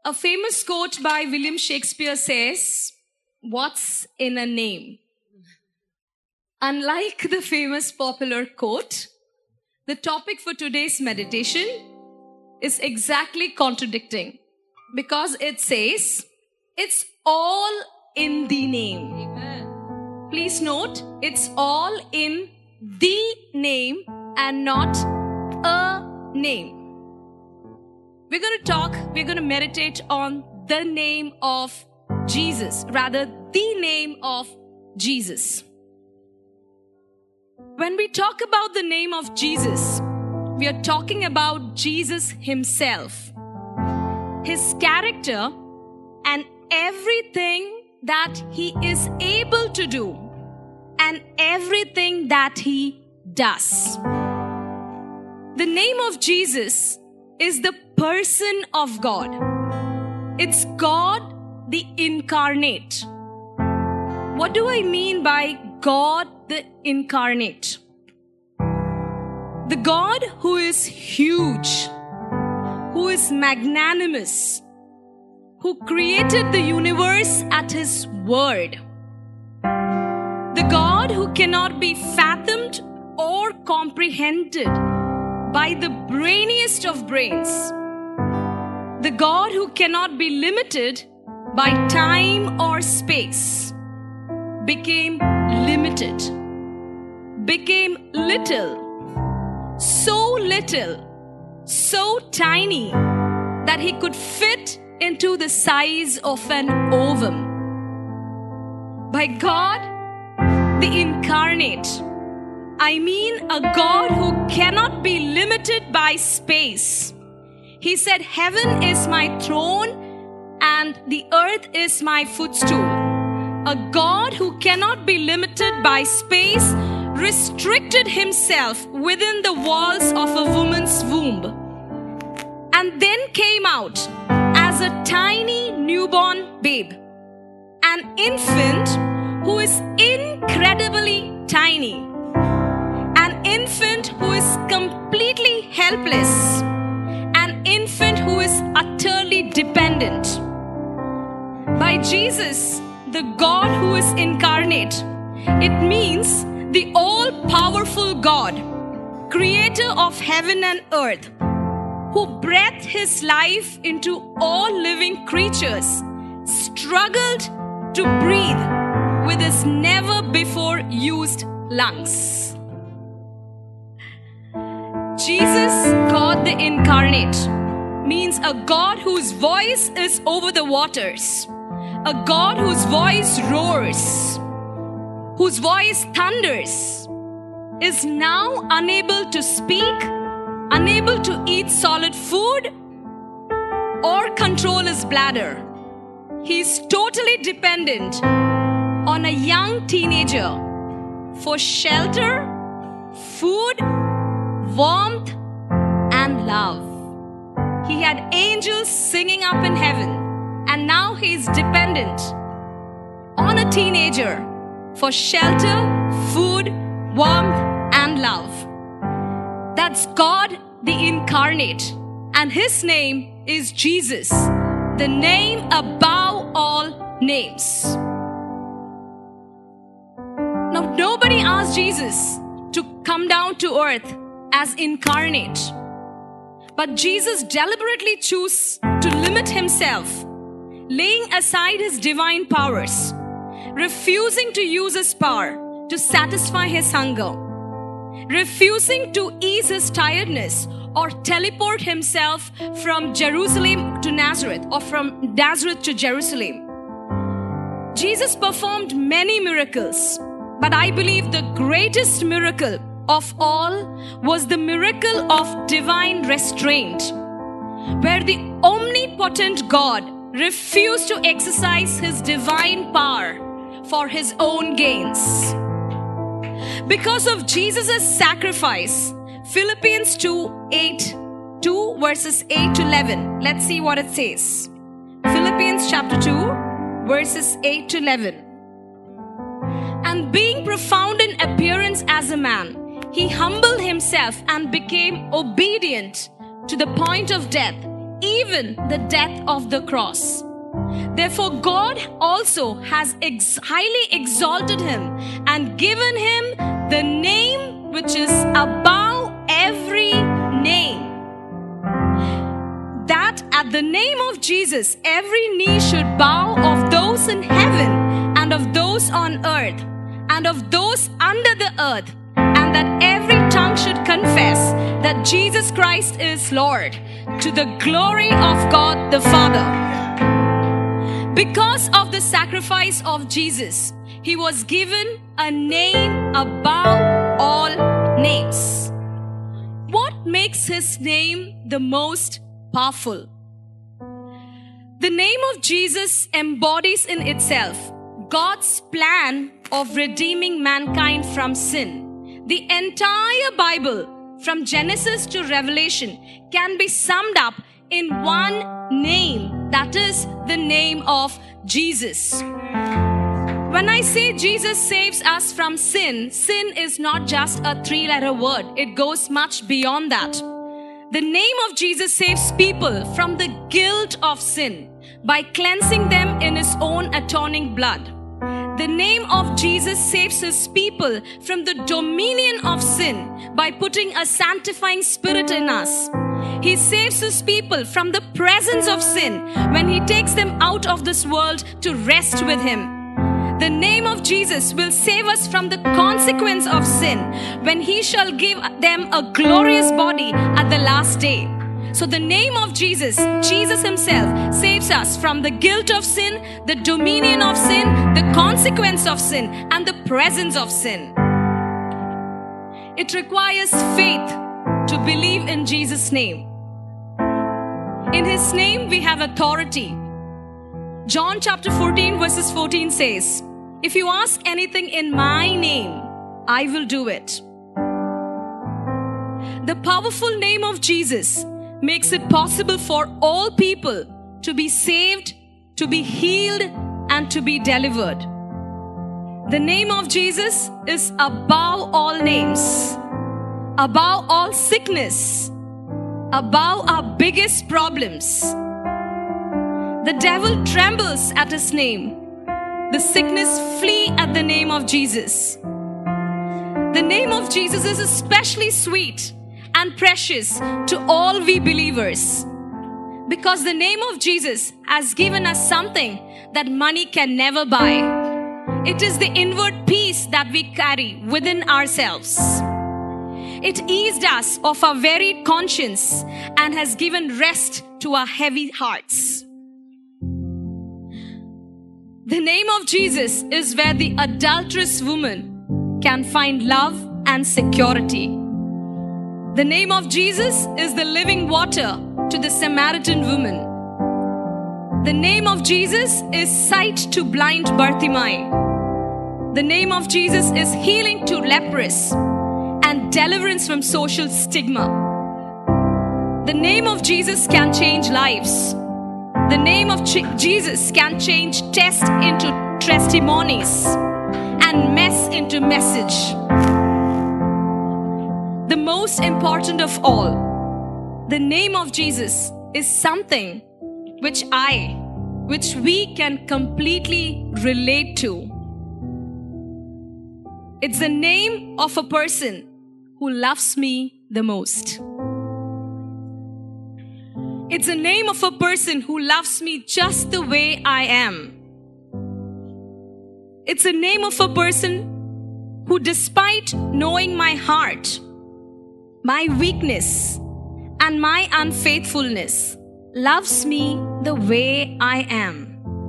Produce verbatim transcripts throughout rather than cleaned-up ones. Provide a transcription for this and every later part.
A famous quote by William Shakespeare says, "What's in a name?" Unlike the famous popular quote, the topic for today's meditation is exactly contradicting, because it says, it's all in the name. Amen. Please note, it's all in the name and not a name. We're going to talk, we're going to meditate on the name of Jesus, rather the name of Jesus. When we talk about the name of Jesus, we are talking about Jesus himself, his character, and everything that he is able to do, and everything that he does. The name of Jesus is the person of God. It's God the incarnate. What do I mean by God the incarnate? The God who is huge, who is magnanimous, who created the universe at his word. The God who cannot be fathomed or comprehended by the brainiest of brains. The God who cannot be limited by time or space became limited, became little, so little, so tiny that he could fit into the size of an ovum. By God, the incarnate, I mean a God who cannot be limited by space. He said, "Heaven is my throne and the earth is my footstool." A God who cannot be limited by space restricted himself within the walls of a woman's womb, and then came out as a tiny newborn babe, an infant who is incredibly tiny, an infant who is completely helpless, an infant who is utterly dependent. By Jesus, the God who is incarnate, it means the all-powerful God, creator of heaven and earth, who breathed his life into all living creatures, struggled to breathe with his never-before-used lungs. Jesus, God the incarnate, means a God whose voice is over the waters, a God whose voice roars, whose voice thunders, is now unable to speak, unable to eat solid food, or control his bladder. He is totally dependent on a young teenager for shelter, food, warmth, and love. He had angels singing up in heaven, and now he is dependent on a teenager for shelter, food, warmth, and love. That's God the incarnate, and his name is Jesus, the name above all names. Now, nobody asked Jesus to come down to earth as incarnate, but Jesus deliberately chose to limit himself, laying aside his divine powers, refusing to use his power to satisfy his hunger, refusing to ease his tiredness or teleport himself from Jerusalem to Nazareth or from Nazareth to Jerusalem. Jesus performed many miracles, but I believe the greatest miracle of all was the miracle of divine restraint, where the omnipotent God refused to exercise his divine power for his own gains. Because of Jesus' sacrifice, Philippians two, eight, two verses eight to eleven. Let's see what it says. Philippians chapter two, verses eight to eleven. And being profound in appearance as a man, he humbled himself and became obedient to the point of death, even the death of the cross. Therefore, God also has ex- highly exalted him and given him the name which is above every name, that at the name of Jesus, every knee should bow, of those in heaven and of those on earth and of those under the earth, and that every tongue should confess that Jesus Christ is Lord, to the glory of God the Father. Because of the sacrifice of Jesus, he was given a name above all names. What makes his name the most powerful? The name of Jesus embodies in itself God's plan of redeeming mankind from sin. The entire Bible, from Genesis to Revelation, can be summed up in one name. That is the name of Jesus. When I say Jesus saves us from sin, sin is not just a three-letter word. It goes much beyond that. The name of Jesus saves people from the guilt of sin by cleansing them in his own atoning blood. The name of Jesus saves his people from the dominion of sin by putting a sanctifying spirit in us. He saves his people from the presence of sin when he takes them out of this world to rest with him. The name of Jesus will save us from the consequence of sin when he shall give them a glorious body at the last day. So the name of Jesus, Jesus himself, saves us from the guilt of sin, the dominion of sin, the consequence of sin, and the presence of sin. It requires faith to believe in Jesus' name. In his name we have authority. John chapter fourteen verses fourteen says, "If you ask anything in my name, I will do it." The powerful name of Jesus makes it possible for all people to be saved, to be healed, and to be delivered. The name of Jesus is above all names, above all sickness, above our biggest problems. The devil trembles at his name. The sickness flee at the name of Jesus. The name of Jesus is especially sweet and precious to all we believers, because the name of Jesus has given us something that money can never buy. It is the inward peace that we carry within ourselves. It eased us of our very conscience and has given rest to our heavy hearts. The name of Jesus is where the adulterous woman can find love and security. The name of Jesus is the living water to the Samaritan woman. The name of Jesus is sight to blind Bartimaeus. The name of Jesus is healing to lepers and deliverance from social stigma. The name of Jesus can change lives. The name of Ch- Jesus can change test into testimonies and mess into message. The most important of all, the name of Jesus is something which I, which we can completely relate to. It's the name of a person who loves me the most. It's the name of a person who loves me just the way I am. It's the name of a person who, despite knowing my heart, my weakness, and my unfaithfulness, loves me the way I am.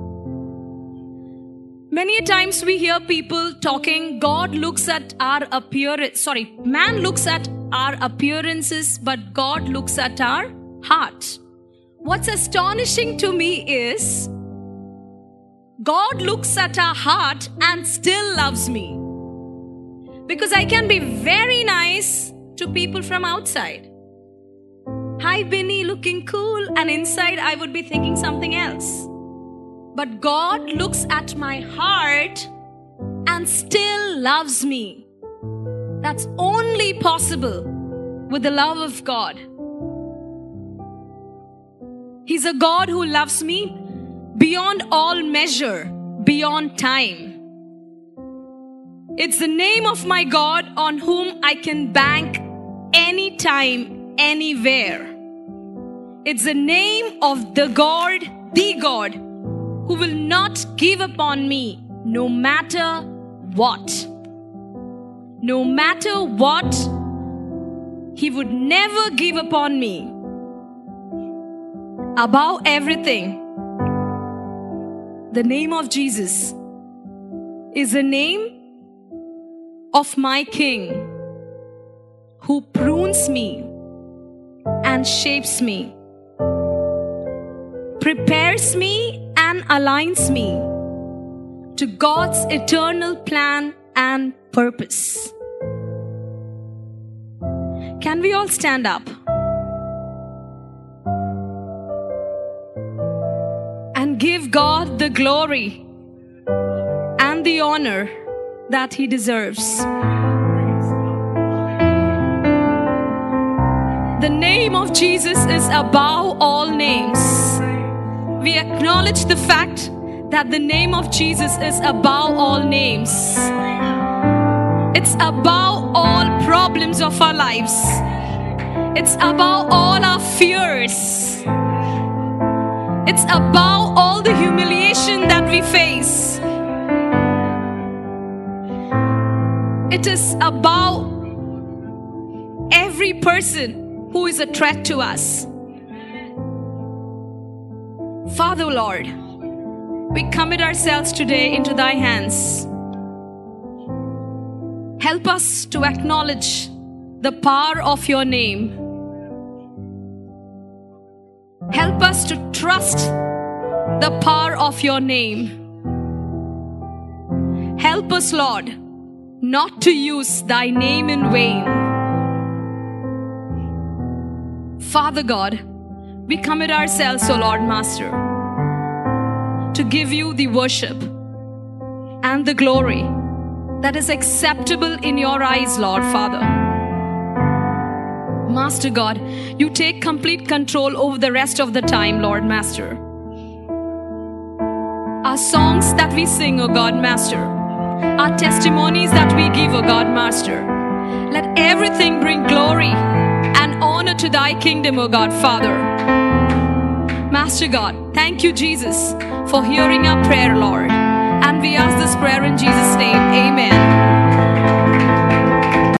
Many times we hear people talking, God looks at our appearance, sorry, man looks at our appearances, but God looks at our heart. What's astonishing to me is, God looks at our heart and still loves me. Because I can be very nice to people from outside. Hi Benny, looking cool, and inside I would be thinking something else. But God looks at my heart and still loves me. That's only possible with the love of God. He's a God who loves me beyond all measure, beyond time. It's the name of my God on whom I can bank anytime, anywhere. It's the name of the God, the God, who will not give up on me no matter what. No matter what, He would never give up on me. Above everything, the name of Jesus is the name of my King, who prunes me and shapes me, prepares me and aligns me to God's eternal plan and purpose. Can we all stand up and give God the glory and the honor that He deserves? The name of Jesus is above all names. We acknowledge the fact that the name of Jesus is above all names. It's above all problems of our lives. It's above all our fears. It's above all the humiliation that we face. It is above every person who is a threat to us. Father, Lord, we commit ourselves today into Thy hands. Help us to acknowledge the power of Your name. Help us to trust the power of Your name. Help us, Lord, not to use Thy name in vain. Father God, we commit ourselves, O Lord Master, to give You the worship and the glory that is acceptable in Your eyes, Lord Father. Master God, You take complete control over the rest of the time, Lord Master. Our songs that we sing, O God Master, our testimonies that we give, O God Master, let everything bring glory and honor to Thy kingdom, O God Father. Master God, thank You, Jesus, for hearing our prayer, Lord. And we ask this prayer in Jesus' name. Amen.